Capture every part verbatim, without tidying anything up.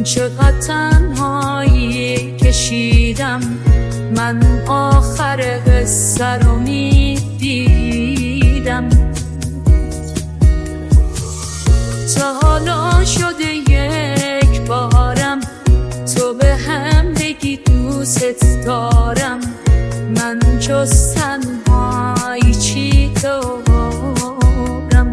چقدر تنهایی کشیدم من آخر قصه رو میدیدم. تا حالا شده یک بارم تو به هم بگی دوست دارم، من جز تنهایی چی دارم؟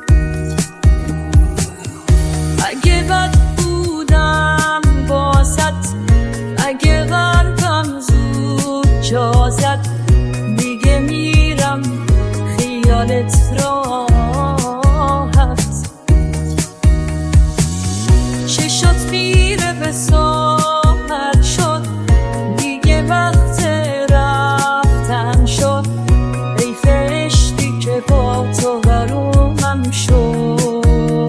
اگه بد بودم باست، اگه قلبم زود جا زد، دیگه میرم خیالت راحت. چشات میره به ساحل شد، دیگه وقت رفتن شد. ای فرشتی که با تو برومم شد،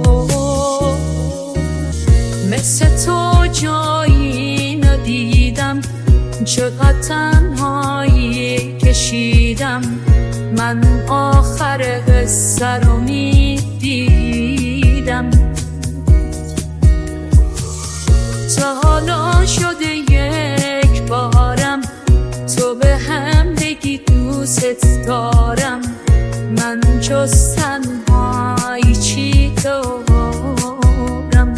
مثل تو جایی ندیدم. چقدر تنهایی کشیدم من آخر قصه رو میدیدم. تا حالا شده یک بارم تو به هم بگی دوست دارم، من جز تنهایی چی دارم؟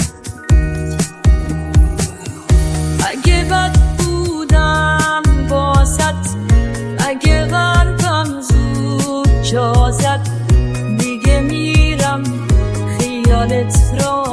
اگه بد بودم باست، اگه قلبم زود جا زد، دیگه میرم خیالت را